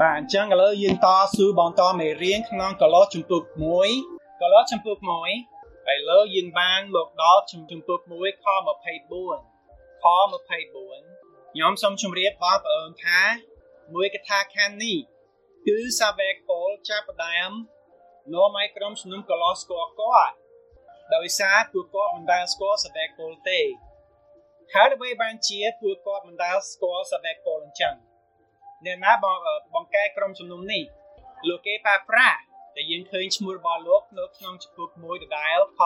Bạn chẳng có lỡ yên to sư bọn to mê riêng khăn có lỡ chùm bụt mũi. Có lỡ chùm bụt mũi. Hãy lỡ yên bàn lột đó chùm bụt mũi khó mà phây buồn. Khó mà phây buồn. Nhóm xong chùm riêng bó bà ơn thá. Mũi cái thá khăn ní. Cứ xa vẹt bố chạp bà đài âm. Nó máy krong xunum có lỡ skor có. Đợi xa bụi có mình đài skor xa vẹt bố tê. Khá đợi bây bàn chia bụi có mình đài skor xa vẹt bố lần chẳng. Nên ná bọn cái krong xunum ní. Lô kế bà phá. Đểយើងឃើញឈ្មោះរបស់លោកនៅក្នុងចំពោះមួយដដែលខ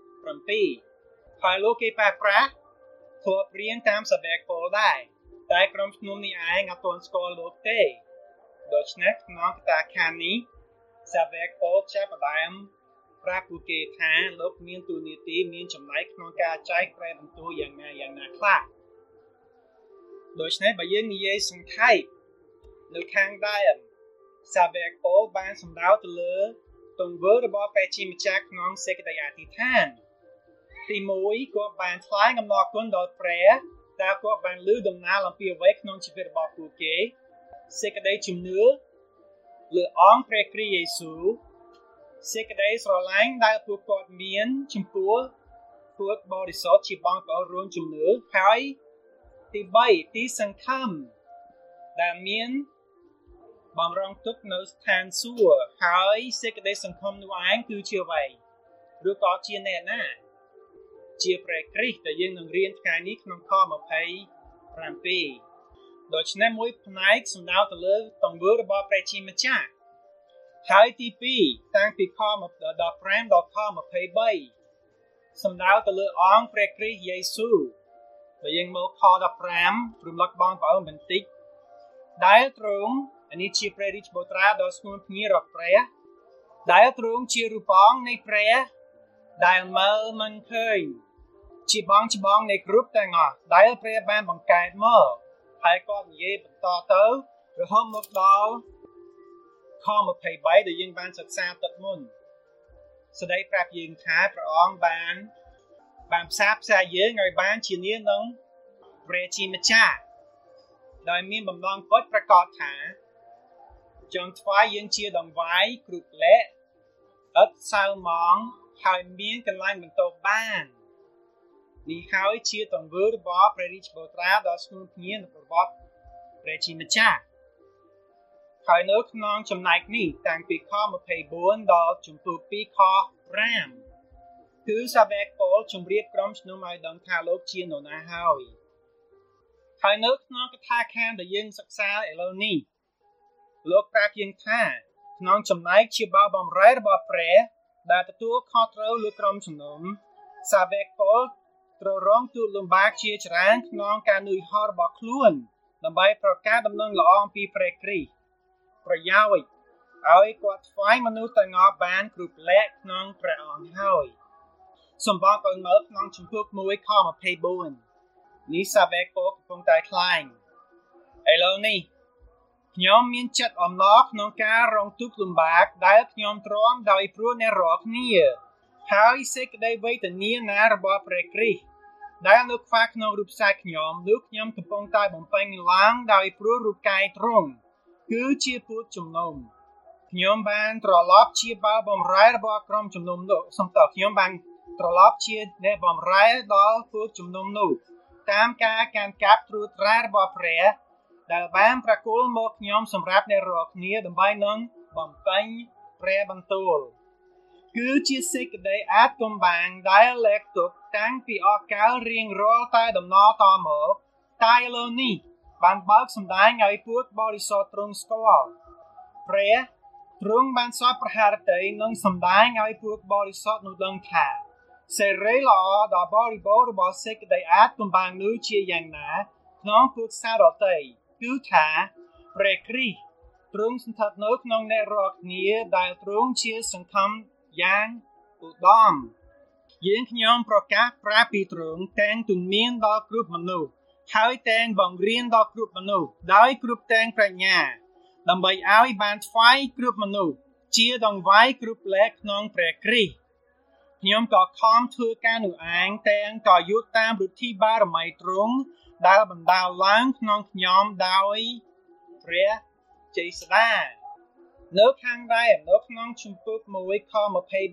7ហើយលោកគេប្រើប្រាស់ធ្លាប់រៀនតាមសាវកពលដែរតែក្រុមជំនុំនេះឯងអត់ទាន់ស្គាល់លោកទេដូច្នេះក្នុងកថាខណ្ឌនេះសាវកពលចាប់ផ្ដើមប្រាប់ពួកគេថាលោកមានទូនាទីមានចំណែកក្នុងការចែកប្រែបន្ទូលយ៉ាងណាខ្លះដូច្នេះបើយើងនិយាយសង្ខេបនៅខាងដើមសាវកពលបានសម្ដៅទៅលើទង្វើរបស់ព្រះជាម្ចាស់ក្នុងសេចក្តីអធិដ្ឋានទី1គាត់បានថ្លែងអំណរគុណដល់ព្រះតើគាត់បានលើដំណើរអំពីអ្វីក្នុងជីវិតរបស់ពួកគេសេចក្តីជំនឿលើអង្គព្រះគ្រីស្ទយេស៊ូវសេចក្តីស្រឡាញ់ដែលពួកគាត់មានចំពោះពួកបរិសុទ្ធជាបងប្អូនរួមជំនឿហើយទី3ទីសង្ឃឹមដែលមានបំរុងទុកនៅស្ថានសួគ៌ហើយសេចក្តីសង្ឃឹមនោះឯងគឺជាអ្វីឬក៏ជាអ្នកណាជាព្រះគ្រីស្ទដែលយើងនឹងរៀនថ្ងៃនេះក្នុងខ27ដូច្នេះមួយផ្នែកសំដៅទៅលើទង្វើរបស់ព្រះជាម្ចាស់ហើយទី2តាំងពីខ15ដល់ខ23សំដៅទៅលើអង្គព្រះគ្រីស្ទយេស៊ូវបើយើងមើលខ15រំលឹកបងប្អូនបន្តិចដែលទ្រង់នេះជាព្រះរាជបុត្រាដ៏ស្ងួនភ្ងារបស់ព្រះដែលទ្រង់ជារូបអង្គនៃព្រះដែលមើលមិនឃើញជាបងនៃគ្រប់ទាំងអស់ដែលព្រះបានបង្កើតមកហើយក៏និយាយបន្តទៅរហូតមកដល់ខ23ដែលយើងបានសិក្សាទឹកមុនស្ដីប្រាប់យើងថាព្រះអង្គបានផ្សារផ្សាយយើងឲ្យបានជានាងនឹងព្រះជាម្ចាស់ដោយមានបំណងពិតប្រកបថាចង់ថ្វាយយើងជាដង្វាយគ្រប់លក្ខឥតសៅហ្មងហើយមានកន្លែងបន្ទប់បាននេះហើយជាទង្វើរបស់ព្រះរាជបុត្រាដ៏ស្ងួនភ្ងារបស់ព្រះជាម្ចាស់ហើយនៅក្នុងចំណែកនេះតាំងពីខ24ដល់ជំពូក2ខ5គឺសាវកពលជម្រាបក្រុមជំនុំឲ្យដឹងថាលោកជានរណាហើយនៅក្នុងកថាខណ្ឌដែលយើងសិក្សាឥឡូវនេះលោកប្រាប់យើងថាក្នុងចំណែកជាបាវបំរែរបស់ព្រះដែលទទួលខុសត្រូវលើក្រុមជំនុំសាវកពលត្រូវរងទូលំបាកជាច្រើនក្នុងការនឿយហត់របស់ខ្លួនដើម្បីប្រកាសដំណឹងល្អអំពីព្រះគ្រីស្ទប្រយោជន៍ឲ្យគាត់ថ្វាយមនុស្សទាំងអស់បានគ្រប់លក្ខក្នុងព្រះអង្គហើយសម្បត្តិមើលក្នុងជំពូក1ខ24នេះសាវកពលកំពុងតែថ្លែងឥឡូវនេះខ្ញុំមានចិត្តអំណរក្នុងការរងទុក្ខលំបាកដែលខ្ញុំទ្រាំដោយព្រោះអ្នករាល់គ្នាហើយសេចក្តីវេទនាណារបស់ព្រះគ្រីស្ទដែលនៅខ្វះក្នុងរូបសាយខ្ញុំនោះខ្ញុំកំពុងតែបំពេញឡើងដោយព្រោះរូបកាយទ្រង់គឺជាពួកជំនុំខ្ញុំបានត្រឡប់ជាបាវបំរែរបស់ក្រុមជំនុំនោះខ្ញុំបានត្រឡប់ជាអ្នកបំរែដល់ពួកជំនុំនោះតាមការកាន់កាប់ត្រួតត្រារបស់ព្រះដែលបានប្រគល់មកខ្ញុំសម្រាប់អ្នករាល់គ្នាដើម្បីនឹងបំពេញព្រះបន្ទូលគឺជាសេចក្តីអាថ៌កំបាំងដែលលែកទុកតាំងពីអកាលរៀងរាល់តែដំណរតមកតែឥឡូវនេះបានបើកសម្ដែងឲ្យពួកបរិសុទ្ធទ្រង់ស្គាល់ព្រះទ្រង់បានសពប្រហារតីនឹងសម្ដែងឲ្យពួកបរិសុទ្ធនោះដឹងថាសេរីល្អដល់បរិបូរណ៍របស់សេចក្តីអាថ៌កំបាំងនោះជាយ៉ាងណាក្នុងពួកសារតីគឺថាព្រះគ្រីស្ទទ្រង់ស្ថិតនៅក្នុងអ្នករាល់គ្នាដែលទ្រង់ជាសង្ឃឹមយ៉ាងឧត្តមយើងខ្ញុំប្រកាសប្រាប់ពីទ្រង់តែងទូន្មានដល់គ្រប់មនុស្សហើយតែងបង្រៀនដល់គ្រប់មនុស្សដោយគ្រប់តែងប្រាជ្ញាដើម្បីឲ្យបានថ្វាយគ្រប់មនុស្សជាដង្វាយគ្រប់លក្ខក្នុងព្រះគ្រីស្ទខ្ញុំក៏ខំធ្វើការនោះឯងតែងក៏យុទ្ធតាមឫទ្ធីបារមីទ្រង់ដែលបណ្ដាលឡើងក្នុងខ្ញុំដោយព្រះជ័យស្ដានៅខាងដែរនៅក្នុងជំពូក1ខ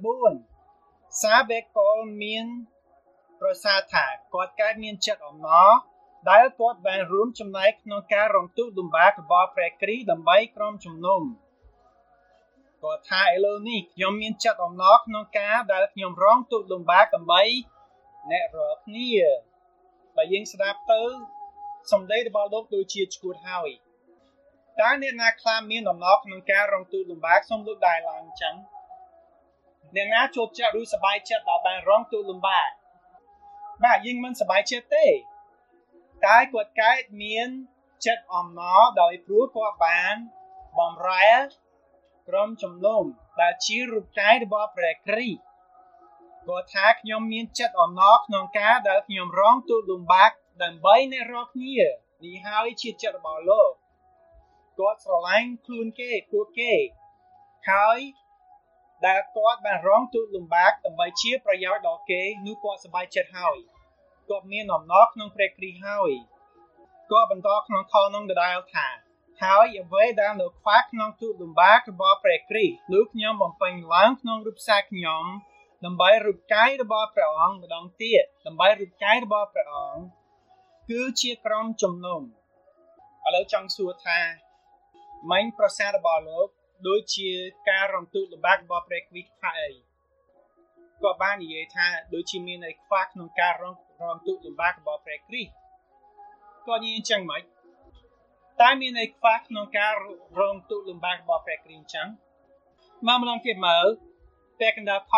24សាវកពលមានប្រសាសន៍ថាគាត់កើតមានចិត្តអំណរដែលគាត់បានរួមចំណែកក្នុងការរងទុក្ខលំបាករបស់ព្រះគ្រីស្ទដើម្បីក្រុមជំនុំគាត់ថាឥឡូវនេះខ្ញុំមានចិត្តអំណរក្នុងការដែលខ្ញុំរងទុក្ខលំបាកដើម្បីអ្នករាល់គ្នាបើយើងស្ដាប់ទៅសម្ដីរបស់លោកដូចជាឈួតហើយតើអ្នកណាខ្លះមានអំណរក្នុងការរងទុក្ខលំបាកសូមលោកដែរឡើងអញ្ចឹងអ្នកណាចូលចិត្តឬសប្បាយចិត្តដល់បានរងទុក្ខលំបាកបាទយើងមិនសប្បាយចិត្តទេតែគាត់កើតមានចិត្តអំណរដោយព្រោះគាត់បានបម្រើក្រុមជំនុំដែលជារូបកាយរបស់ព្រះគ្រីស្ទគាត់ថាខ្ញុំមានចិត្តអំណរក្នុងការដែលខ្ញុំរងទុក្ខលំបាកដើម្បីអ្នករាល់គ្នានេះហើយជាចិត្តរបស់លោកគាត់ស្រឡាញ់ខ្លួនគេពួកគេហើយដែលគាត់បានរងទុក្ខលំបាកដើម្បីជាប្រយោជន៍ដល់គេនោះគាត់សប្បាយចិត្តហើយគាត់មានអំណរក្នុងព្រះគ្រីស្ទហើយគាត់បន្តក្នុងខនោះដដែលថាហើយអ្វីដែលនៅខ្វះក្នុងទុក្ខលំបាករបស់ព្រះគ្រីស្ទនោះខ្ញុំបំពេញឡើងក្នុងរូបសាខ្ញុំដើម្បីរូបកាយរបស់ព្រះអង្គម្ដងទៀតដើម្បីរូបកាយរបស់ព្រះអង្គគឺជាក្រុមជំនុំឥឡូវចង់សួរថាមិញប្រសាសន៍របស់លោកដូចជាការរងទុក្ខលំបាករបស់ព្រះគ្រីស្ទខ្វះអីក៏បាននិយាយថាដូចជាមានអីខ្វះក្នុងការរងទុក្ខលំបាករបស់ព្រះគ្រីស្ទក៏និយាយអញ្ចឹងមិនតែមានអីខ្វះក្នុងការរងទុក្ខលំបាករបស់ព្រះគ្រីស្ទអញ្ចឹងមកម្ដងទៀតមើលពាក្យកណ្ដាលខ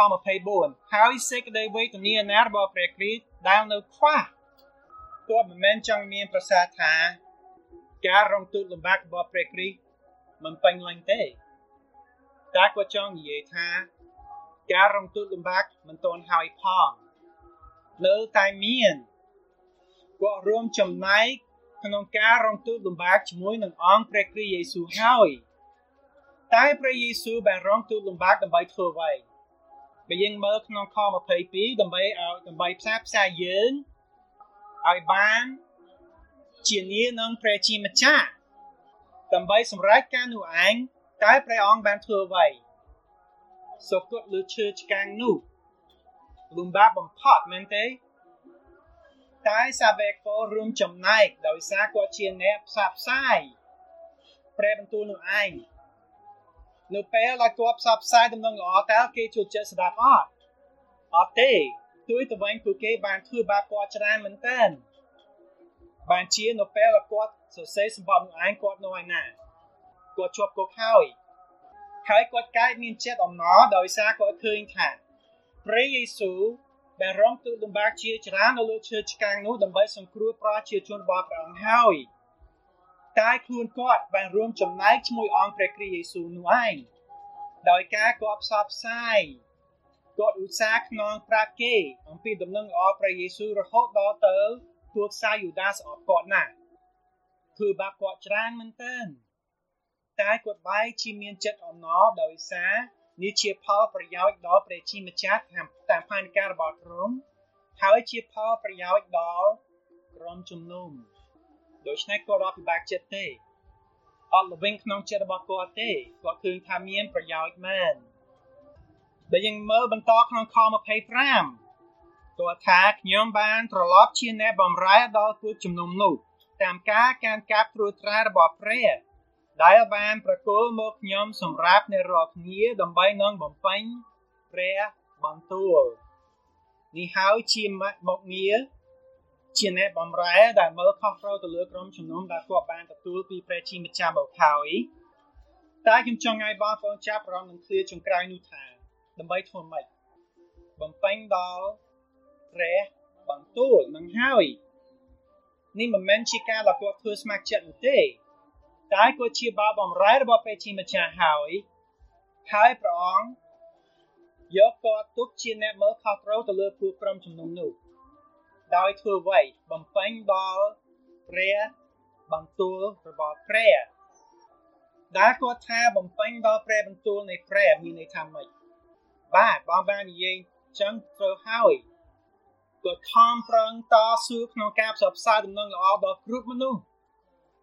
24ហើយសេចក្តីវេទនាណារបស់ព្រះគ្រីស្ទដែលនៅខ្វះគាត់មិនមែនចង់មានប្រសាសន៍ថាការរងទុក្ខលំបាករបស់ព្រះគ្រីស្ទមិនពេញលេញទេតែគាត់ចង់និយាយថាការរងទុក្ខលំបាកមិនទាន់ហើយផងនៅតែមានគាត់រួមចំណែកក្នុងការរងទុក្ខលំបាកជាមួយនឹងអង្គព្រះគ្រីស្ទយេស៊ូវហើយតែព្រះយេស៊ូវបានរងទុក្ខលំបាកដើម្បីធ្វើអ្វីបើយើងមើលក្នុងខ22ដើម្បីផ្សាយយើងឲ្យបានជានានឹងព្រះជាម្ចាស់ដើម្បីសម្រេចការនោះឯងតែព្រះអង្គបានធ្វើអ្វីសុគតលើឈើឆ្កាងនោះលំបាកបំផុតមែនទេតែសាវកពលរួមចំណែកដោយសារគាត់ជាអ្នកផ្សព្វផ្សាយព្រះបន្ទូលនោះឯងនៅពេលដែលគាត់ផ្សព្វផ្សាយដំណឹងល្អតើគេចូលចិត្តស្ដាប់អត់ទេទួយទៅវិញពួកគេបានធ្វើបាបគាត់ច្រើនមែនទែនបានជានៅពេលដែលគាត់សរសេរសម្បត្តិនោះឯងគាត់នៅឯណាគាត់ជាប់គុកហើយគាត់កើតមានចិត្តអំណរដោយសារគាត់ឃើញថាព្រះយេស៊ូវបានរងទុក្ខលំបាកជាច្រើននៅលើឈើឆ្កាងនោះដើម្បីសង្គ្រោះប្រជាជនរបស់ព្រះអង្គហើយតែខ្លួនគាត់បានរួមចំណែកជាមួយអង្គព្រះគ្រីស្ទយេស៊ូវនោះឯងដោយការគាត់ផ្សព្វផ្សាយគាត់ឧស្សាហ៍ខ្នងប្រាប់គេអំពីដំណឹងល្អព្រះយេស៊ូវរហូតដល់ទៅពួកខ្សែយូដាស្អប់គាត់ណាស់ធ្វើបាបគាត់ច្រើនមែនទែនតែគាត់បែរជាមានចិត្តអំណរដោយសារនេះជាផលប្រយោជន៍ដល់ព្រះជាម្ចាស់តាមផែនការរបស់ទ្រង់ហើយជាផលប្រយោជន៍ដល់ក្រុមជំនុំដូច្នេះគាត់អត់ពិបាកចិត្តទេអត់ល្វីងក្នុងចិត្តរបស់គាត់ទេគាត់ឃើញថាមានប្រយោជន៍មែនបើយើងមើលបន្តក្នុងខ25គាត់ថាខ្ញុំបានត្រឡប់ជាអ្នកបម្រើដល់ពួកជំនុំនោះតាមការកាន់កាប់ត្រួតត្រារបស់ព្រះដែលបានប្រគល់មកខ្ញុំសម្រាប់អ្នករាល់គ្នាដើម្បីនឹងបំពេញព្រះបន្ទូលនេះហើយជាមកងារជាអ្នកបម្រើដែលមើលខុសត្រូវទៅលើក្រុមជំនុំដែលគាត់បានទទួលពីព្រះជាម្ចាស់មកហើយតែខ្ញុំចង់ឲ្យបងប្អូនចាប់អារម្មណ៍នឹងឃ្លាចុងក្រោយនោះថាដើម្បីធ្វើម៉េចបំពេញដល់ព្រះបន្ទូលនឹងហើយនេះមិនមែនជាការដែលគាត់ធ្វើស្ម័គ្រចិត្តនោះទេតែគាត់ជាបាបម្រើរបស់ព្រះជាម្ចាស់ហើយព្រះអង្គយកគាត់ទុកជាអ្នកមើលខុសត្រូវទៅលើពួកក្រុមជំនុំនោះដោយធ្វើអ្វីបំពេញដល់ព្រះបន្ទូលរបស់ព្រះដែលគាត់ថាបំពេញដល់ព្រះបន្ទូលនៃព្រះមានន័យថាម៉េចបាទបងបាននិយាយចឹងត្រូវហើយគាត់ខំប្រឹងតស៊ូក្នុងការផ្សព្វផ្សាយដំណឹងល្អដល់គ្រប់មនុស្ស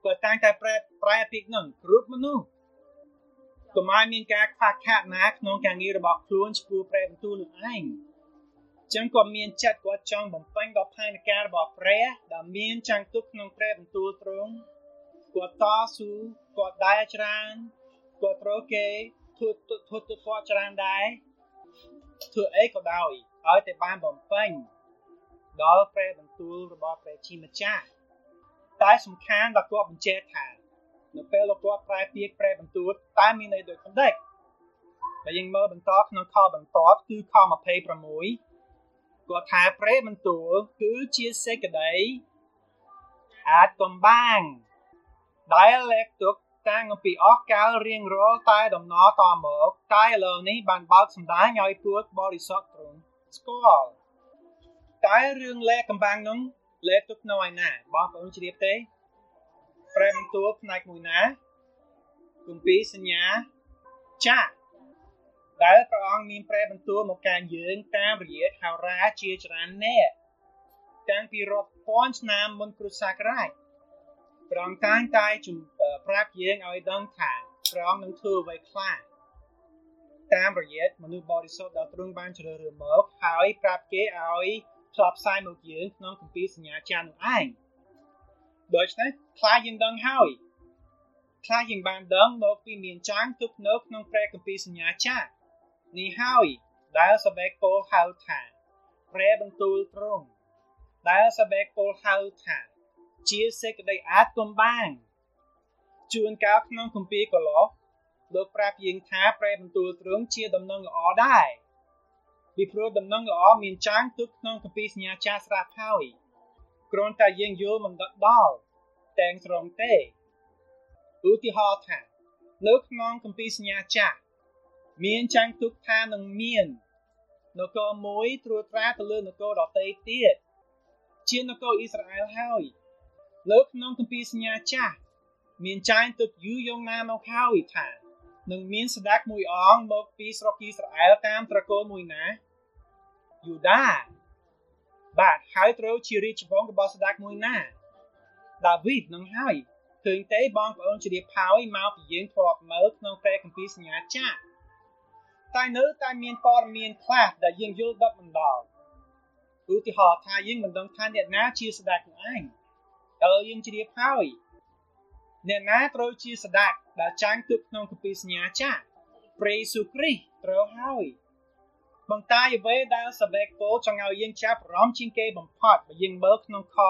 គាត់តាំងតែប្រែពាក្យនឹងគ្រប់មនុស្សកុំឲ្យមានការខ្វះខាតណាក្នុងការងាររបស់ខ្លួនចំពោះព្រះបន្ទូលនឹងឯងចឹងគាត់មានចិត្តគាត់ចង់បំពេញដល់ផែនការរបស់ព្រះដែលមានចង់ទុកក្នុងព្រះបន្ទូលទ្រង់គាត់តស៊ូគាត់ដែរច្រើនគាត់ត្រូវគេធ្វើគាត់ច្រើនដែរធ្វើអីក៏ដោយឲ្យតែបានបំពេញដល់ព្រះបន្ទូលរបស់ព្រះជាម្ចាស់តែសំខាន់ដល់គាត់បញ្ជាក់ថានៅពេលគាត់ប្រែពាក្យព្រះបន្ទូលតែមានន័យដូចប៉ុណ្ណេះតែយើងមើលបន្តក្នុងខបន្ទាប់គឺខ26គាត់ថាព្រះបន្ទូលគឺជាសេចក្តីអាចកំបាំងដែលលេខទុកតាំងពីអស់កាលរៀងរាល់តែដំណរតមកតែឥឡូវនេះបានបើកសម្ដែងឲ្យពួកបរិសុទ្ធទ្រង់ស្គាល់តែរឿងលេខកំបាំងនោះលេខទុកនៅឯណាបងប្អូនជ្រាបទេព្រះបន្ទូលផ្នែកមួយណាគម្ពីរសញ្ញាចាស់ដែលព្រះអង្គមានព្រះបន្ទូលមកកាន់យើងតាមរយៈហោរាជាច្រើននាក់តាំងពីរាប់ពាន់ឆ្នាំមុនគ្រិស្តសករាជព្រះអង្គតែងតែប្រាប់យើងឲ្យដឹងថាព្រះអង្គនឹងធ្វើអ្វីខ្លះតាមរយៈមនុស្សបរិសុទ្ធដែលទ្រង់បានជ្រើសរើសមកហើយប្រាប់គេឲ្យផ្សព្វផ្សាយមកយើងក្នុងគម្ពីរសញ្ញាចាស់នោះឯងដូច្នេះខ្លះយើងដឹងហើយខ្លះយើងបានដឹងមកពីមានចាំងទុកនៅក្នុងព្រះគម្ពីរសញ្ញាចាស់នេះហើយដែលសាបេកពោលហៅថាព្រះបន្ទូលទ្រង់ដែលសាបេកពោលហៅថាជាសេចក្តីអាចកំបាំងជួនកាលក្នុងគម្ពីរកូឡូសលោកប្រាប់យើងថាព្រះបន្ទូលទ្រង់ជាដំណឹងល្អដែរពីព្រោះដំណឹងល្អមានចាំងទុកក្នុងគម្ពីរសញ្ញាចាស់ស្រាប់ហើយគ្រាន់តែយើងយល់មិនដល់តែងត្រង់ទេឧទាហរណ៍ថានៅក្នុងគម្ពីរសញ្ញាចាស់មានចាំងទុកថានឹងមាននគរមួយត្រួតត្រាទៅលើនគរដទៃទៀតជានគរអ៊ីស្រាអែលហើយនៅក្នុងគម្ពីរសញ្ញាចាស់មានចាំងទុកយូរយ៉ាងណាមកហើយថានឹងមានស្ដេចមួយអង្គមកពីស្រុកអ៊ីស្រាអែលតាមត្រកូលមួយណាយូដាបាទហើយត្រូវជារាជវង្សរបស់ស្ដេចមួយណាដាវីតនឹងហើយឃើញទេបងប្អូនជ្រាបហើយមកពីយើងធ្លាប់មើលក្នុងព្រះគម្ពីរសញ្ញាចាស់តែនៅតែមានព័ត៌មានខ្លះដែលយើងយល់ដិតមិនដល់ឧទាហរណ៍ថាយើងមិនដឹងថាអ្នកណាជាស្ដេចនោះឯងឥឡូវយើងជ្រាបហើយអ្នកណាត្រូវជាស្ដេចដែលចាំងទុកក្នុងគម្ពីរសញ្ញាចាស់ព្រះយេស៊ូវគ្រីស្ទត្រូវហើយបន្តែអ្វីដែលសាបេកពោលចង់ឲ្យយើងចាប់អារម្មណ៍ជាងគេបំផុតបើយើងមើលក្នុងខ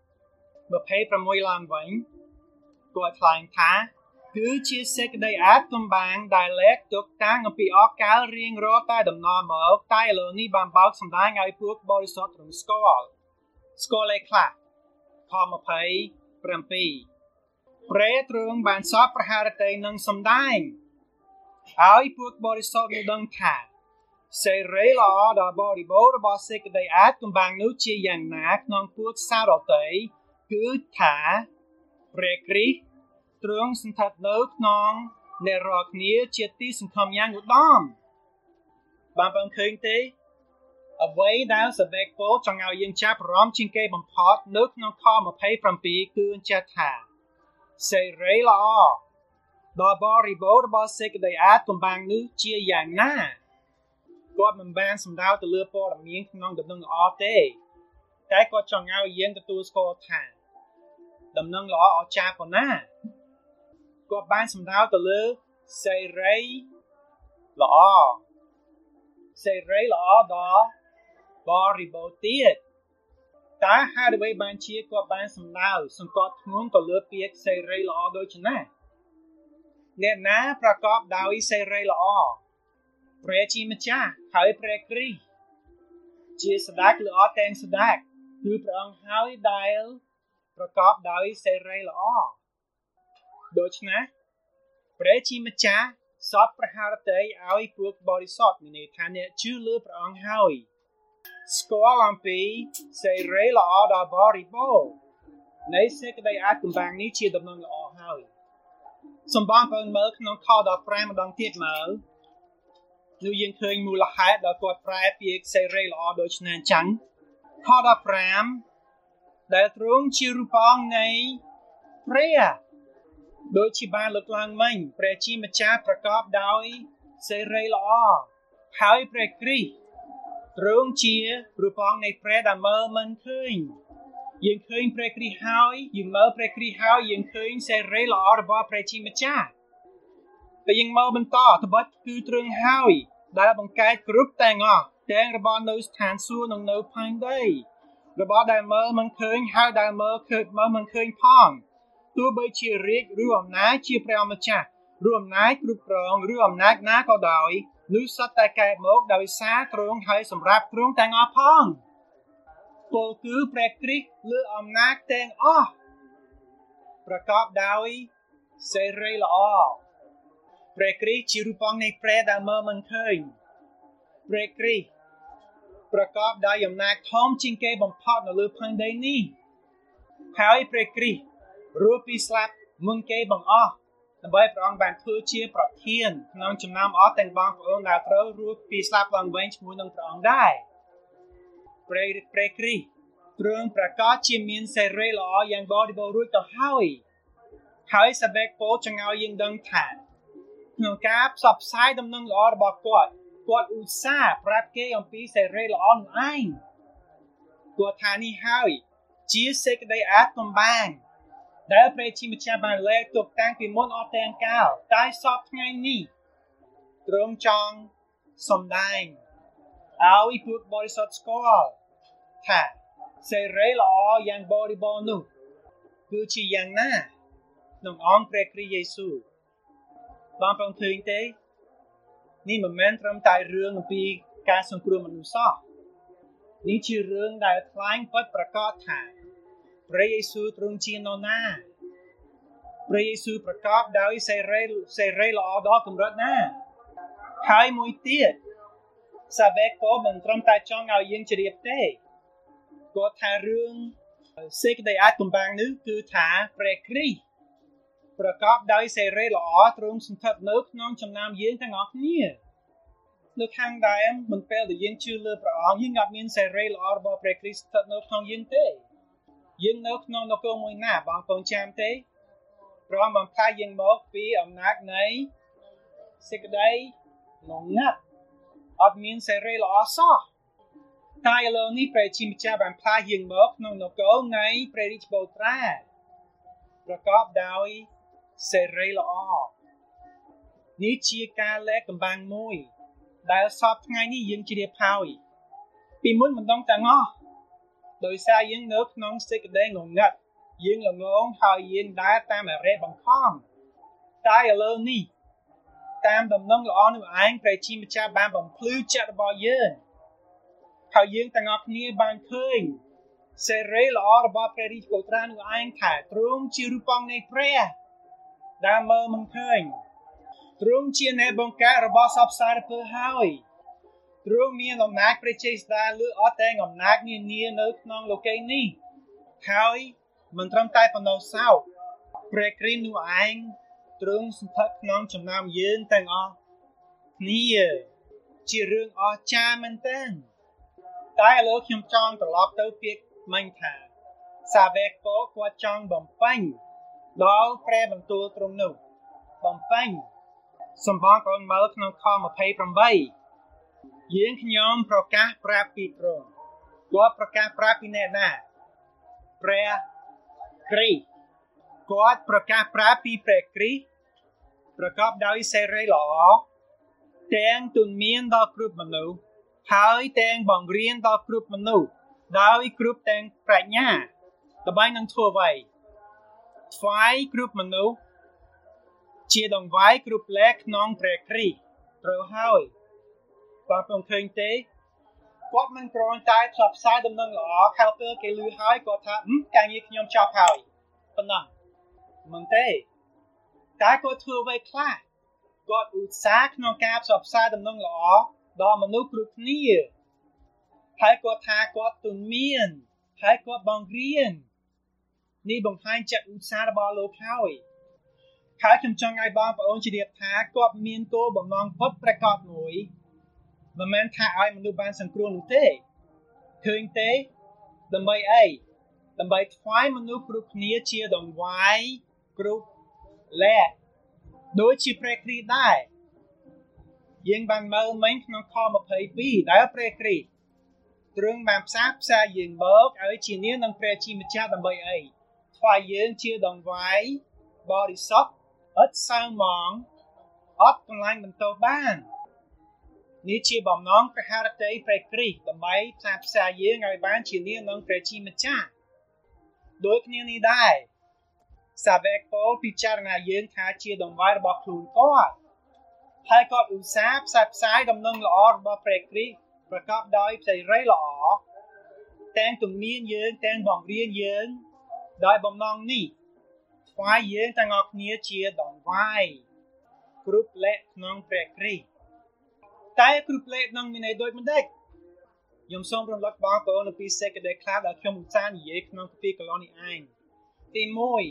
26ឡើងវិញគាត់ថ្លែងថាគឺជាសេចក្តីអាចកំបាំងដែលលេខទុកតាំងពីអស់កាលរៀងរាល់តែដំណរមកតែឥឡូវនេះបានបើកសម្ដែងឲ្យពួកបរិសុទ្ធទ្រង់ស្គាល់ឯខ្លះខ27ព្រះទ្រង់បានសពប្រហារតីនឹងសម្ដែងឲ្យពួកបរិសុទ្ធនឹងដឹងថាសេរីល្អដល់បរិបូរណ៍របស់សេចក្តីអាចកំបាំងនោះជាយ៉ាងណាក្នុងពួកសារដទៃគឺថាព្រះគ្រីស្ទទ្រង់សន្ធិដ្ឋនៅក្នុងអ្នករាល់គ្នាជាទីសង្ឃឹមយ៉ាងឧត្តមបានបងឃើញទេអ្វីដែលសាបេកពោលចង់ឲ្យយើងចាប់អារម្មណ៍ជាងគេបំផុតនៅក្នុងខ27គឺចាត់ថាសេរីល្អដល់បរិបូរណ៍របស់សេចក្តីអាចកំបាំងនេះជាយ៉ាងណាគាត់មិនបានសំដៅទៅលើព័ត៌មានក្នុងដំណឹងល្អទេតែគាត់ចង់ឲ្យយើងទទួលស្គាល់ថាដំណឹងល្អអស្ចារ្យប៉ុណ្ណាគាត់បានសំដៅទៅលើសេរីល្អដល់បរិបូរណ៍ទៀតតើហេតុអ្វីបានជាគាត់បានសំដៅសង្កត់ធ្ងន់ទៅលើពាក្យសេរីល្អដូចនេះអ្នកណាប្រកបដោយសេរីល្អព្រះជាម្ចាស់ហើយព្រះគ្រីស្ទជាស្ដេចល្អតែងស្ដេចគឺព្រះអង្គហើយដែលប្រកបដោយសេរីល្អដូច្នេះព្រះជាម្ចាស់សពប្រហារតីឲ្យពួកបរិសុទ្ធមានន័យថាអ្នកជឿលើព្រះអង្គហើយស្គាល់អំពីសេរីល្អដល់បរិបូរណ៍នៃសេចក្តីអាចកំបាំងនេះជាដំណឹងល្អហើយសម្បងប្អូនមើលក្នុងខ15ម្ដងទៀតមើលនោះយើងឃើញមូលហេតុដែលគាត់ប្រែពាក្យសេរីល្អដូចនេះអញ្ចឹងខ15ដែលទ្រង់ជារូបអង្គនៃព្រះដោយជាបានលើកឡើងមិញព្រះជាម្ចាស់ប្រកបដោយសេរីល្អហើយព្រះគ្រីស្ទទ្រង់ជារូបអង្គនៃព្រះដែលមើលមិនឃើញយើងឃើញព្រះគ្រីស្ទហើយយើងមើលព្រះគ្រីស្ទហើយយើងឃើញសេរីល្អរបស់ព្រះជាម្ចាស់តែយើងមើលបន្តត្បិតគឺទ្រង់ហើយដែលបង្កើតគ្រប់ទាំងអស់ទាំងរបស់នៅស្ថានសួគ៌និងនៅផែនដីរបស់ដែលមើលមិនឃើញហើយដែលមើលមិនឃើញផងទោះបីជារាជឬអំណាចជាព្រះម្ចាស់ឬអំណាចគ្រប់គ្រងឬអំណាចណាក៏ដោយនោះសុទ្ធតែកើតមកដោយសារទ្រង់ហើយសម្រាប់ទ្រង់ទាំងអស់ផងពលគឺព្រះគ្រីស្ទលើអំណាចទាំងអស់ប្រកបដោយសេរីល្អព្រះគ្រីស្ទជារូបអង្គនៃព្រះដែលមើលមិនឃើញព្រះគ្រីស្ទប្រកបដោយអំណាចធំជាងគេបំផុតនៅលើផែនដីនេះហើយព្រះគ្រីស្ទរស់ពីស្លាប់មុនគេបង្អស់ដើម្បីព្រះអង្គបានធ្វើជាប្រធានក្នុងចំណោមអស់ទាំងបងប្អូនដែលត្រូវរស់ពីស្លាប់ឡើងវិញជាមួយនឹងព្រះអង្គដែរព្រះគ្រីស្ទទ្រង់ប្រកាសជាមានសេរីល្អយ៉ាងបរិបូរណ៍រួចទៅហើយសាវកពោលចង់ឲ្យយើងដឹងថាក្នុងការផ្សព្វផ្សាយដំណឹងល្អរបស់គាត់ឧស្សាហ៍ប្រាប់គេអំពីសេរីល្អនោះឯងគាត់ថានេះហើយជាសេចក្តីអាថ៌កំបាំងដែលព្រះជាម្ចាស់បានលើកទុកតាំងពីមុនអស់ទាំងកាលតែសពថ្ងៃនេះទ្រង់ចង់សម្ដែងឲ្យពួកបរិសុទ្ធស្គាល់ថាសេរីល្អយ៉ាងបរិបូរណ៍នោះគឺជាយ៉ាងណាក្នុងអង្គព្រះគ្រីស្ទយេស៊ូវបងប្អូនឃើញទេនេះមិនមែនត្រឹមតែរឿងអំពីការសង្គ្រោះមនុស្សសោះនេះជារឿងដែលថ្លែងពិតប្រាកដថាព្រះយេស៊ូវទ្រង់ជានរណាព្រះយេស៊ូវប្រកបដោយសេរីល្អដល់កម្រិតណាហើយមួយទៀតសាវកពោលមិនត្រឹមតែចង់ឲ្យយើងជ្រាបទេគាត់ថារឿងសេចក្តីអាថ៌កំបាំងនេះគឺថាព្រះគ្រីស្ទប្រកបដោយសេរីល្អទ្រង់សន្ធិដ្ឋនៅក្នុងចំណោមយើងទាំងអស់គ្នានៅខាងដើមមិនពេលដែលយើងជឿលើព្រះអង្គយើងអត់មានសេរីល្អរបស់ព្រះគ្រីស្ទស្ថិតនៅក្នុងយើងទេយើងនៅក្នុងនគរមួយណាបងប្អូនចាំទេព្រះអង្គបានផ្សាយយើងមកពីអំណាចនៃសេចក្តីងងឹតអត់មានសេរីល្អសោះតែឥឡូវនេះព្រះជាម្ចាស់បានផ្សាយយើងមកក្នុងនគរនៃព្រះរាជបូត្រាប្រកបដោយសេរីល្អនេះជាការលែកកំបាំងមួយដែលសពថ្ងៃនេះយើងជ្រាបហើយពីមុនមិនដឹងទាំងអស់ដោយសារយើងនៅក្នុងសេចក្តីងងឹតយើងល្ងងហើយយើងដើរតាមអរិយបង្ខំតែឥឡូវនេះតាមដំណឹងល្អនោះឯងព្រះជាម្ចាស់បានបំភ្លឺចិត្តរបស់យើងហើយយើងទាំងអស់គ្នាបានឃើញសេរីល្អរបស់ព្រះរាជបូត្រានោះឯងថាទ្រង់ជារូបអង្គនៃព្រះដែលមើលមិនឃើញទ្រង់ជាអ្នកបង្កើតរបស់សពសារពើហើយទ្រង់មានអំណាចព្រះចេស្តាលើអស់ទាំងអំណាចនានានៅក្នុងលោកីយ៍នេះហើយមិនត្រឹមតែប៉ុណ្ណោះសោតព្រះគ្រីស្ទនោះឯងទ្រង់សន្ធិដ្ឋក្នុងចំណោមយើងទាំងអស់គ្នាជារឿងអស្ចារ្យមែនទែនតែឥឡូវខ្ញុំចង់ត្រឡប់ទៅពាក្យមិញថាសាវកពោលគាត់ចង់បំពេញដល់ព្រះបន្ទូលទ្រង់នោះបំពេញសម្បងប្អូនមើលក្នុងខ28យើងខ្ញុំប្រកាសប្រាប់ពីទ្រង់គាត់ប្រកាសប្រាប់ពីអ្នកណាព្រះគ្រីស្ទគាត់ប្រកាសប្រាប់ពីព្រះគ្រីស្ទប្រកបដោយសេរីល្អទាំងទូន្មានដល់គ្រប់មនុស្សហើយទាំងបង្រៀនដល់គ្រប់មនុស្សដោយគ្រប់ទាំងប្រាជ្ញាដើម្បីនឹងធ្វើអ្វីថ្វាយគ្រប់មនុស្សជាដង្វាយគ្រប់លែកក្នុងព្រះគ្រីស្ទត្រូវហើយបងប្អូនឃើញទេគាត់មិនគ្រាន់តែផ្សព្វផ្សាយដំណឹងល្អខៅពេលគេឮហើយគាត់ថាការងារខ្ញុំចប់ហើយប៉ុណ្ណឹងមិនទេតែគាត់ធ្វើអ្វីខ្លះគាត់ឧស្សាហ៍ក្នុងការផ្សព្វផ្សាយដំណឹងល្អដល់មនុស្សគ្រប់គ្នាហើយគាត់ថាគាត់ទូន្មានហើយគាត់បង្រៀននេះបង្ហាញចិត្តឧស្សាហ៍របស់លោកហើយខ្ញុំចង់ឲ្យបងប្អូនជ្រាបថាគាត់មានគោលបំណងពិតប្រាកដមួយមិនមែនថាឲ្យមនុស្សបានសង្គ្រោះនោះទេឃើញទេដើម្បីអីដើម្បីថ្វាយមនុស្សគ្រប់គ្នាជាដង្វាយគ្រប់และโดยជាព្រះគ្រីស្ទដែរយើងបានមើលមិញក្នុងខ22ដែលព្រះគ្រីស្ទទ្រង់បានផ្សះផ្សាយើងមកឲ្យជានាងនឹងព្រះជាម្ចាស់ដើម្បីអីថ្វាយយើងជាដង្វាយបរិសុទ្ធឥតសៅហ្មងអត់កន្លែងបន្ទោសបាននេះជាបំណងព្រះハរតីព្រះគ្រីស្ទដើម្បីផ្សះផ្សាយើងឲ្យបានជានាងនឹងព្រះជាម្ចាស់ដូចគ្នានេះដែរសាវកពោលពិចារណាយើងថាជាដង្វាយរបស់ខ្លួនគាត់ហើយគាត់ឧស្សាហ៍ផ្សះផ្សាយដំណឹងល្អរបស់ព្រះគ្រីស្ទប្រកបដោយសេរីល្អទាំងទំនៀមយើងទាំងបង្រៀនយើងដោយបំណងនេះថ្វាយយើងទាំងអស់គ្នាជាដង្វាយគ្រប់លក្ខក្នុងព្រះគ្រីស្ទតែគ្រប់លក្ខនឹងមានន័យដូចម្ដេចខ្ញុំសូមរំលឹកបងប្អូនអំពីសេចក្តីខ្លះដែលខ្ញុំឧស្សាហ៍និយាយក្នុងគម្ពីរកូឡូនីឯងទី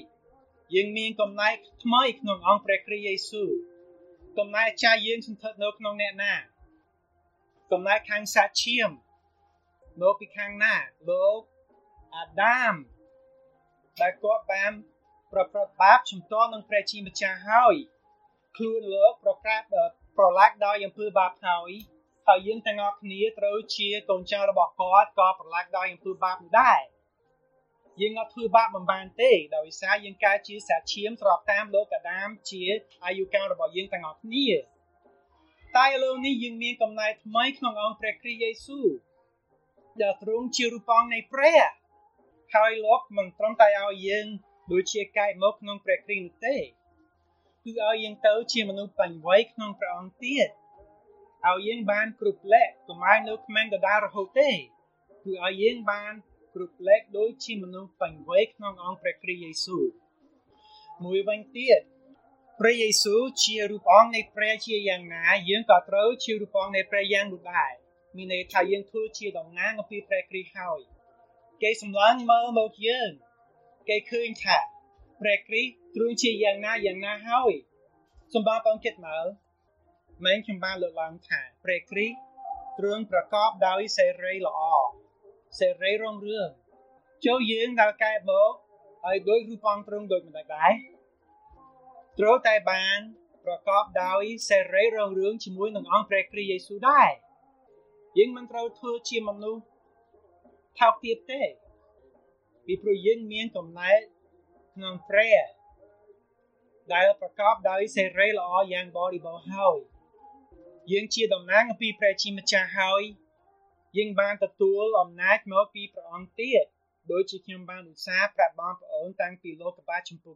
1យើងមានកំណែថ្មីក្នុងអង្គព្រះគ្រីស្ទយេស៊ូវកំណែចាស់យើងសន្ធិដ្ឋនៅក្នុងអ្នកណាកំណែខាងសាច់ឈាមមកពីខាងណាលោកអាដាមដែលគាត់បានប្រព្រឹត្តបាបជំទាស់នឹងព្រះជាម្ចាស់ហើយខ្លួនលោកប្រឡាក់ដោយអំពើបាបហើយយើងទាំងអស់គ្នាត្រូវជាកូនចៅរបស់គាត់ក៏ប្រឡាក់ដោយអំពើបាបនោះដែរយើងអត់ធ្វើបាបមិនបានទេដោយសារយើងកើតជាសាច់ឈាមស្របតាមលោកអាដាមជាអាយុកាលរបស់យើងទាំងអស់គ្នាតែឥឡូវនេះយើងមានកំណែថ្មីក្នុងអង្គព្រះគ្រីស្ទយេស៊ូវដែលទ្រង់ជារូបអង្គនៃព្រះហើយលោកមិនត្រឹមតែឲ្យយើងដូចជាកែកមកក្នុងព្រះគ្រីស្ទនោះទេគឺឲ្យយើងទៅជាមនុស្សបញ្ញវ័យក្នុងព្រះអង្គទៀតឲ្យយើងបានគ្រប់លក្ខកុំឲ្យនៅក្មេងដដែលរហូតទេគឺឲ្យយើងបានគ្រប់លក្ខដូចជាមនុស្សបញ្ញវ័យក្នុងអង្គព្រះគ្រីស្ទយេស៊ូវមួយវិញទៀតព្រះយេស៊ូវជារូបអង្គនៃព្រះជាយ៉ាងណាយើងក៏ត្រូវជារូបអង្គនៃព្រះយ៉ាងនោះដែរមានន័យថាយើងធ្វើជាតំណាងអំពីព្រះគ្រីស្ទហើយគេសម្លឹងមើលមកយើងគេឃើញថាព្រះគ្រីស្ទទ្រង់ជាយ៉ាងណាហើយសូមបងប្អូនគិតមើលមែនខ្ញុំបានលើកឡើងថាព្រះគ្រីស្ទទ្រង់ប្រកបដោយសេរីល្អសេរីរុងរឿងចូលយើងដែលកែមកឲ្យដូចរូបអង្គទ្រង់ដូចម្ដេចដែរត្រូវតែបានប្រកបដោយសេរីរុងរឿងជាមួយនឹងអង្គព្រះគ្រីស្ទយេស៊ូវដែរយើងមិនត្រូវធ្វើជាមនុស្សថោកទាបទេពីព្រោះយើងមានកំណែក្នុងព្រះដែលប្រកបដោយសេរីល្អយ៉ាងបរិបូរណ៍ហើយយើងជាតំណាងអំពីព្រះជាម្ចាស់ហើយយើងបានទទួលអំណាចមកពីព្រះអង្គទៀតដូចជាខ្ញុំបានឧស្សាហ៍ប្រាប់បងប្អូនតាំងពីលោកុបាទចំពុក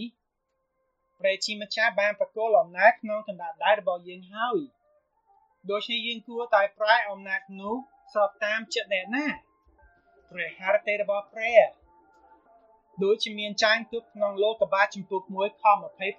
1ព្រះជាម្ចាស់បានប្រគល់អំណាចក្នុងកណ្ដាលដៃរបស់យើងហើយដូច្នេះយើងគួរតែប្រើអំណាចនោះស្របតាមចិត្តអ្នកណាព្រះハរតីរបស់ព្រះដូចជាមានចែងទុកក្នុងលោកុបាទចំពុក1ខ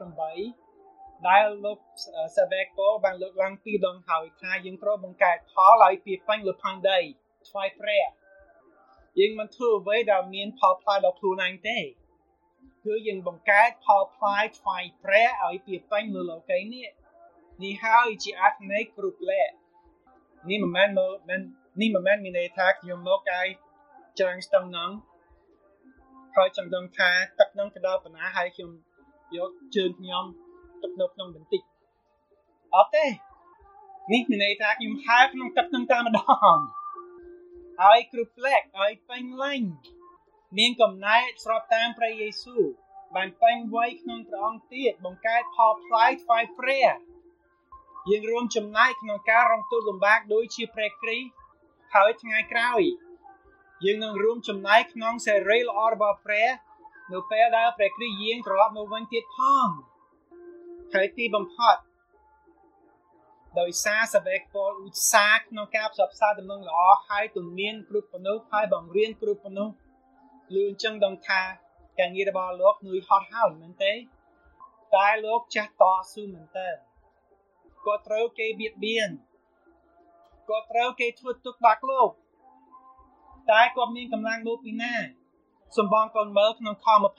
28ដែលលោកសាវកពោលបានលើកឡើងពីរដងហើយថាយើងត្រូវបង្កើតផលឲ្យពីពេញលើផែនដីថ្វាយព្រះយើងមិនធ្វើអ្វីដែលមានផលផ្លែដល់ខ្លួនឯងទេគឺយើងបង្កើតផលផ្លែថ្វាយព្រះឲ្យពីពេញលើលោកីនេះហើយជាអត្ថន័យគ្រប់លក្ខនេះមិនមែនមានន័យថាខ្ញុំមកឲ្យច្រើនស្ទឹងហ្នឹងហើយចង់ដឹងថាទឹកនឹងក្តៅប៉ុណ្ណាហើយខ្ញុំយកជើងខ្ញុំទឹកនៅក្នុងបន្តិចអត់ទេនេះមានន័យថាខ្ញុំហើរក្នុងទឹកនឹងតែម្ដងឲ្យគ្រប់លក្ខឲ្យពេញលេញមានកំណែស្របតាមព្រះយេស៊ូវបានពេញវ័យក្នុងព្រះអង្គទៀតបង្កើតផលផ្លែថ្វាយព្រះយើងរួមចំណែកក្នុងការរងទុក្ខលំបាកដូចជាព្រះគ្រីស្ទហើយថ្ងៃក្រោយយើងនឹងរួមចំណែកក្នុងសេរីល្អរបស់ព្រះនៅពេលដែលព្រះគ្រីស្ទយាងត្រឡប់មកវិញទៀតផងហើយទីបំផុតដោយសារសាវកពោលឧស្សាហ៍ក្នុងការផ្សព្វផ្សាយដំណឹងល្អហើយទូន្មានគ្រប់មនុស្សហើយបង្រៀនគ្រប់មនុស្សលឿនចឹងដឹងថាការងាររបស់លោកនឿយហត់ហើយមែនទេតែលោកចាស់តស៊ូមែនទេគាត់ត្រូវគេបៀតបៀនគាត់ត្រូវគេធ្វើទុកបាក់លោកតែគាត់មានកម្លាំងមកពីណាសម្បងកូនមើលក្នុងខ29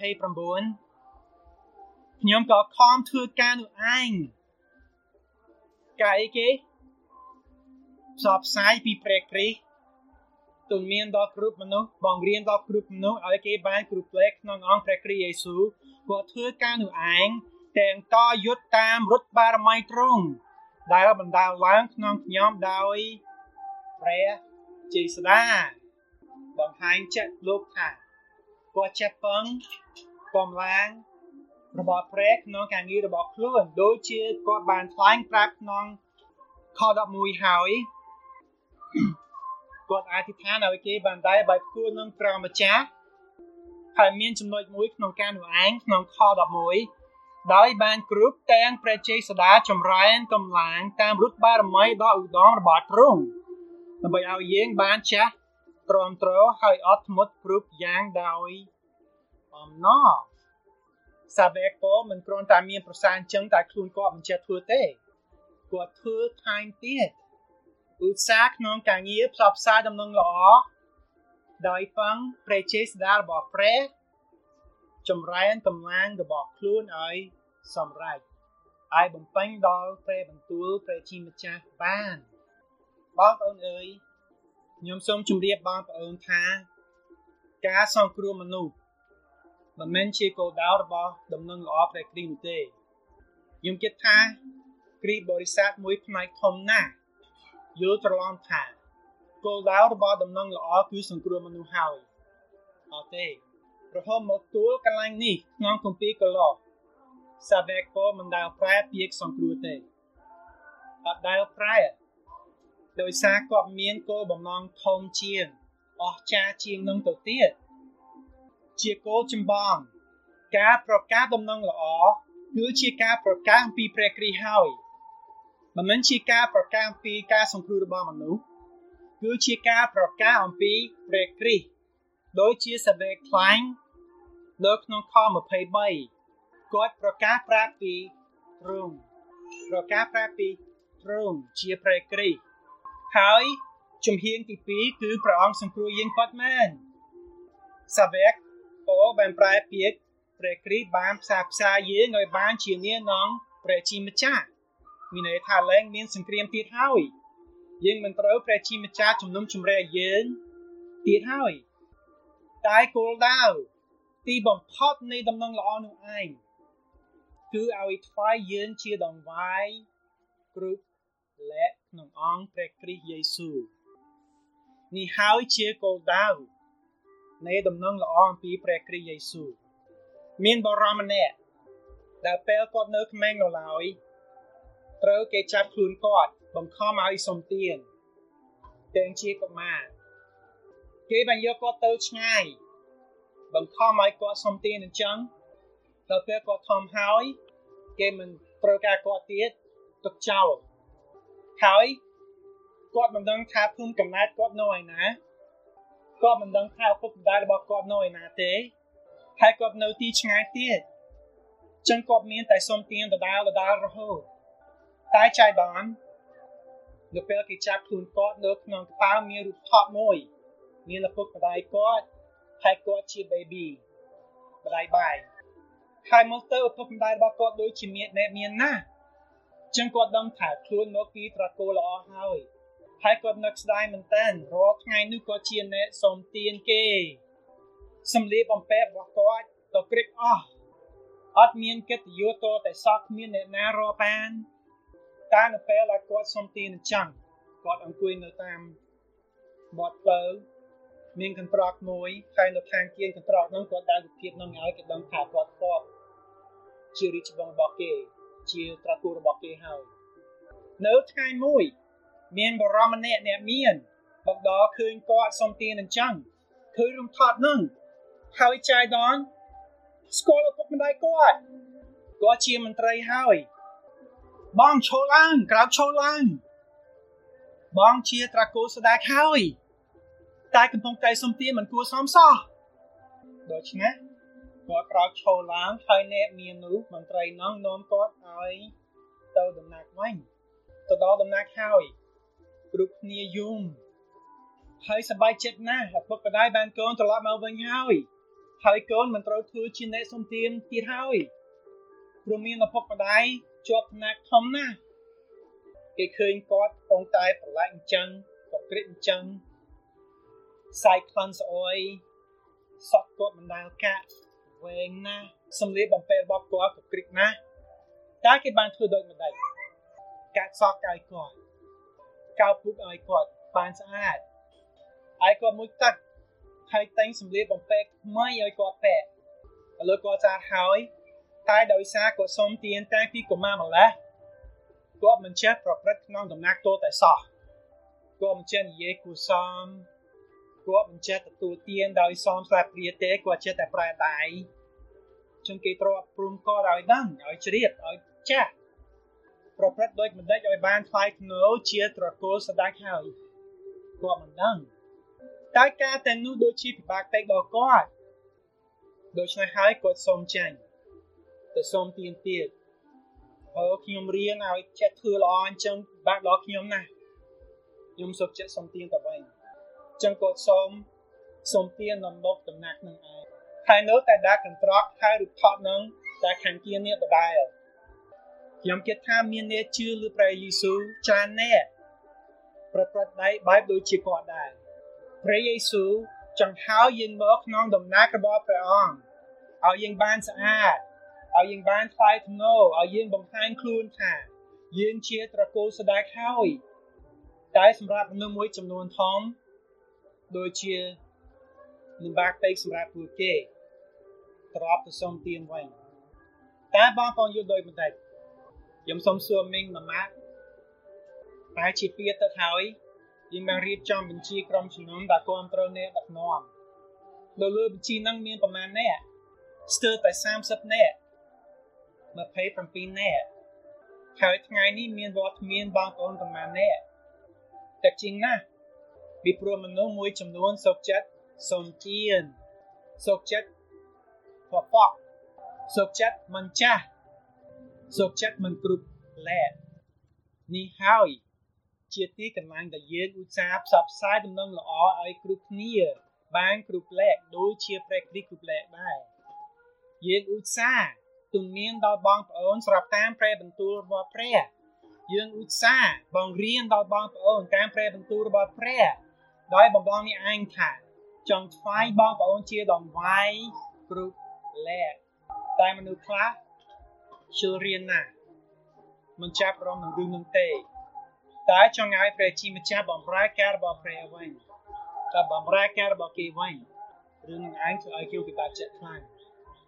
ខ្ញុំក៏ខំធ្វើការនោះឯងកាយគេផ្សព្វផ្សាយពីព្រះគ្រីស្ទទូន្មានដល់គ្រប់មនុស្សបង្រៀនដល់គ្រប់មនុស្សឲ្យគេបានគ្រប់លក្ខក្នុងអង្គព្រះគ្រីស្ទយេស៊ូវគាត់ធ្វើការនោះឯងទាំងតយុទ្ធតាមរត់បារមីទ្រង់ដែលបណ្ដាលឡើងក្នុងខ្ញុំដោយព្រះជេស្តាបង្ហាញចិត្តលោកថាគាត់ចេះពឹងកម្លាំងរបស់ព្រះក្នុងការងាររបស់ខ្លួនដូចជាគាត់បានថ្លែងប្រាប់ក្នុងខ11ហើយគាត់អធិដ្ឋានឲ្យគេបានដែរបែបគួរនឹងព្រះម្ចាស់ហើយមានចំណុចមួយក្នុងការនោះឯងក្នុងខ11ដោយបានគ្រប់ទាំងព្រះជេស្តាចម្រើនកម្លាំងតាមរុទ្ធបារមីដ៏ឧត្តមរបស់ទ្រង់ដើម្បីឲ្យយើងបានចាស់ទ្រាំទ្រហើយអត់ធ្មត់គ្រប់យ៉ាងដោយអំណរសាវកក៏មិនគ្រាន់តែមានប្រសាសន៍អញ្ចឹងតែខ្លួនគាត់មិនចេះធ្វើទេគាត់ធ្វើថែមទៀតឧស្សាហ៍ក្នុងការងារផ្សព្វផ្សាយដំណឹងល្អដោយពឹងព្រះជេស្តារបស់ព្រះចម្រើនកម្លាំងរបស់ខ្លួនឲ្យសម្រេចឲ្យបំពេញដល់ព្រះបន្ទូលព្រះជាម្ចាស់បានបងប្អូនអើយខ្ញុំសូមជម្រាបបងប្អូនថាការសង្គ្រោះមនុស្សមិនមែនជាគោលដៅរបស់ដំណឹងល្អព្រះគ្រីស្ទនោះទេខ្ញុំគិតថាគ្រីស្ទបរិស័ទមួយផ្នែកធំណាស់យល់ច្រឡំថាគោលដៅរបស់ដំណឹងល្អគឺសង្គ្រោះមនុស្សហើយអត់ទេរហូតមកទួលកន្លែងនេះក្នុងគម្ពីរកូឡូសសាវកក៏មិនដែលប្រែពាក្យសង្គ្រោះទេអត់ដែលប្រែដោយសារគាត់មានគោលបំណងធំជាងអស្ចារ្យជាងនឹងទៅទៀតជាគោលចម្បងការប្រកាសដំណឹងល្អគឺជាការប្រកាសអំពីព្រះគ្រីស្ទហើយមិនមែនជាការប្រកាសអំពីការសង្គ្រោះរបស់មនុស្សគឺជាការប្រកាសអំពីព្រះគ្រីស្ទដូចជាសាវកថ្លែងនៅក្នុងខ23គាត់ប្រកាសប្រាប់ពីទ្រង់ជាព្រះគ្រីស្ទហើយជំហានទី2គឺព្រះអង្គសង្គ្រោះយើងគាត់មែនសាវកក៏បានប្រែពាក្យព្រះគ្រីស្ទបានផ្សាយយើងឲ្យបានជានាងព្រះជាម្ចាស់មានន័យថាឡើងមានសង្គ្រាមទៀតហើយយើងមិនត្រូវព្រះជាម្ចាស់ជំនុំជម្រះយើងទៀតហើយតែគោលដៅទីបំផុតនៃដំណឹងល្អនោះឯងគឺឲ្យថ្វាយយើងជាដង្វាយគ្រប់លក្ខក្នុងអង្គព្រះគ្រីស្ទយេស៊ូវនេះហើយជាគោលដៅនៃដំណឹងល្អអំពីព្រះគ្រីស្ទយេស៊ូវមានបរិម្នាក់ដែលពេលគាត់នៅក្មេងនៅឡើយត្រូវគេចាប់ខ្លួនគាត់បង្ខំឲ្យសុំទានទាំងជាកុមារគេបានយកគាត់ទៅឆ្ងាយបង្ខំឲ្យគាត់សុំទានអញ្ចឹងដល់ពេលគាត់ធំហើយគេមិនត្រូវការគាត់ទៀតទុកចោលហើយគាត់មិនដឹងថាភូមិកំណើតគាត់នៅឯណាគាត់មិនដឹងថាឪពុកម្ដាយរបស់គាត់នៅឯណាទេហើយគាត់នៅទីឆ្ងាយទៀតចឹងគាត់មានតែសុំទានដដែលរហូតតែចៃដន្យនៅពេលគេចាប់ខ្លួនគាត់នៅក្នុងកប៉ាល់មានរូបថតមួយមានឪពុកម្ដាយគាត់ហើយគាត់ជា baby ម្ដាយបាយហើយមកទៅឪពុកម្ដាយរបស់គាត់ដូចជាមានណាស់ចឹងគាត់ដឹងថាខ្លួនមកពីត្រកូលល្អហើយគាត់នឹកស្ដាយមែនតើរាល់ថ្ងៃនេះគាត់ជាអ្នកសុំទានគេសំលៀកបំពាក់របស់គាត់ក៏ក្រិចអត់មានកិត្តិយសតតែសោះគ្មានអ្នកណារកបានតែនៅពេលដែលគាត់សុំទានអញ្ចឹងគាត់អង្គុយនៅតាមមាត់ផ្លូវមានកន្ត្រកមួយហើយនៅខាងគៀនកន្ត្រកនោះគាត់ដាក់រូបភាពនឹងឲ្យគេដឹងថាគាត់ធ្លាប់ជារាជវង្សរបស់គេជាត្រកូលរបស់គេហើយនៅថ្ងៃមួយមានបរិម្នាក់អ្នកមានមកដល់ឃើញគាត់សុំទានអញ្ចឹងឃើញរំថត់នឹងហើយចៃដន្យស្គាល់ឪពុកម្ដាយគាត់ជាមន្ត្រីហើយបងឈរឡើងក្រោកឈរឡើងបងជាត្រកូលស្ដេចហើយតែកំពុងតែសុំទានមិនគួរសមសោះដូច្នេះគាត់ក្រោកឈរឡើងហើយអ្នកមាននោះមន្ត្រីនោះនាំគាត់ឲ្យទៅដំណាក់វិញទៅដល់ដំណាក់ហើយគ្រប់គ្នាយំហើយសប្បាយចិត្តណាស់ឪពុកម្ដាយបានកូនត្រឡប់មកវិញហើយកូនមិនត្រូវធ្វើជាអ្នកសុំទានទៀតហើយព្រោះមានឪពុកម្ដាយជាប់ថ្នាក់ធំណាស់គេឃើញគាត់កំពុងតែប្រឡាក់អញ្ចឹងក៏ក្រិចអញ្ចឹងសាយខ្លាំងស្អុយសក់គាត់មិនដែលកាក់វែងណាស់សម្លៀកបំពាក់របស់គាត់ក៏ក្រិចណាស់តែគេបានធ្វើដូចម្ដេចកាត់សក់ឲ្យគាត់កោបពុកឲ្យគាត់បានស្អាតឲ្យគាត់មួយទឹកហើយតែងសម្លៀកបំពាក់ថ្មីឲ្យគាត់ពាក់ឥឡូវគាត់ស្អាតហើយតែដោយសារគាត់សុំទានតែពីកុមារម្លេះគាត់មិនចេះប្រព្រឹត្តក្នុងដំណាក់ទោលតែសោះគាត់មិនចេះនិយាយគួរសមគាត់មិនចេះទទួលទានដោយសមស្លាបព្រាទេគាត់ចេះតែប្រែដៃចឹងគេត្រូវអប់រំគាត់ឲ្យដឹងឲ្យជ្រាបឲ្យចាស់ប្រព្រឹត្តដូចម្ដេចឲ្យបានថ្លៃថ្នូរជាត្រកូលស្ដេចហើយគាត់មិនដឹងតែការទាំងនោះដូចជាពិបាកពេកដល់គាត់ដូច្នេះហើយគាត់សូមចាញ់ទៅសូមទានទៀតខ្ញុំរៀនឲ្យចេះធ្វើល្អអញ្ចឹងពិបាកដល់ខ្ញុំណាស់ខ្ញុំសុខចិត្តសូមទានទៅវិញអញ្ចឹងគាត់សូមទាននៅមុខដំណាក់នឹងឯងហើយនៅតែដាក់កន្ត្រកហើយរូបថតនឹងតែខាងkiaនេះដដែលខ្ញុំគិតថាមានអ្នកជឿលើព្រះយេស៊ូវច្រើនអ្នកប្រព្រឹត្តបែបដូចជាគាត់ដែរព្រះយេស៊ូវចង្ហៅយើងមកក្នុងដំណាក់របស់ព្រះអង្គឲ្យយើងបានស្អាតឲ្យយើងបានថ្លៃថ្នូរឲ្យយើងបង្ហាញខ្លួនថាយើងជាត្រកូលស្ដេចហើយតែសម្រាប់មនុស្សមួយចំនួនធំដូចជាលំបាកពេកសម្រាប់ពួកគេត្រប់ទៅសុំទានវិញតែបងប្អូនយល់ដោយមិនដែរខ្ញុំសូមសួរមីងម៉ាក់តែជាពីទៅហើយយើងបានរៀបចំបញ្ជីក្រុមជំនុំដែលគ្រប់គ្រងអ្នកដឹកនាំនៅលើបញ្ជីហ្នឹងមានប្រមាណអ្នកស្ទើរតែ30អ្នក27អ្នកហើយថ្ងៃនេះមានវត្តមានបងប្អូនប្រមាណអ្នកតែជាងណាស់ពីព្រោះមនុស្សមួយចំនួនសុខចិត្តសុំទានសុខចិត្តផកសុខចិត្តមិនចាស់សុខចិត្តមិនគ្រប់លែកនេះហើយជាទីកន្លែងដែលយើងឧស្សាហ៍ផ្សព្វផ្សាយដំណឹងល្អឲ្យគ្រប់គ្នាបានគ្រប់លែកដូចជាព្រះគ្រីស្ទគ្រប់លែកដែរយើងឧស្សាហ៍ទូន្មានដល់បងប្អូនស្រាប់តាមព្រះបន្ទូលរបស់ព្រះយើងឧស្សាហ៍បង្រៀនដល់បងប្អូនតាមព្រះបន្ទូលរបស់ព្រះដោយបំបងនេះឯងថាចង់ថ្វាយបងប្អូនជាដង្វាយគ្រប់លែកតែមនុស្សខ្លះជឿរៀនណាស់មិនចាប់រំនឹងរឿងនឹងទេតែចង់ឲ្យព្រះជាម្ចាស់បំរើការរបស់ព្រះវិញតែបំរើការរបស់គេវិញរឿងនឹងឯងធ្វើឲ្យគេពិបាកចិត្តខ្លាំង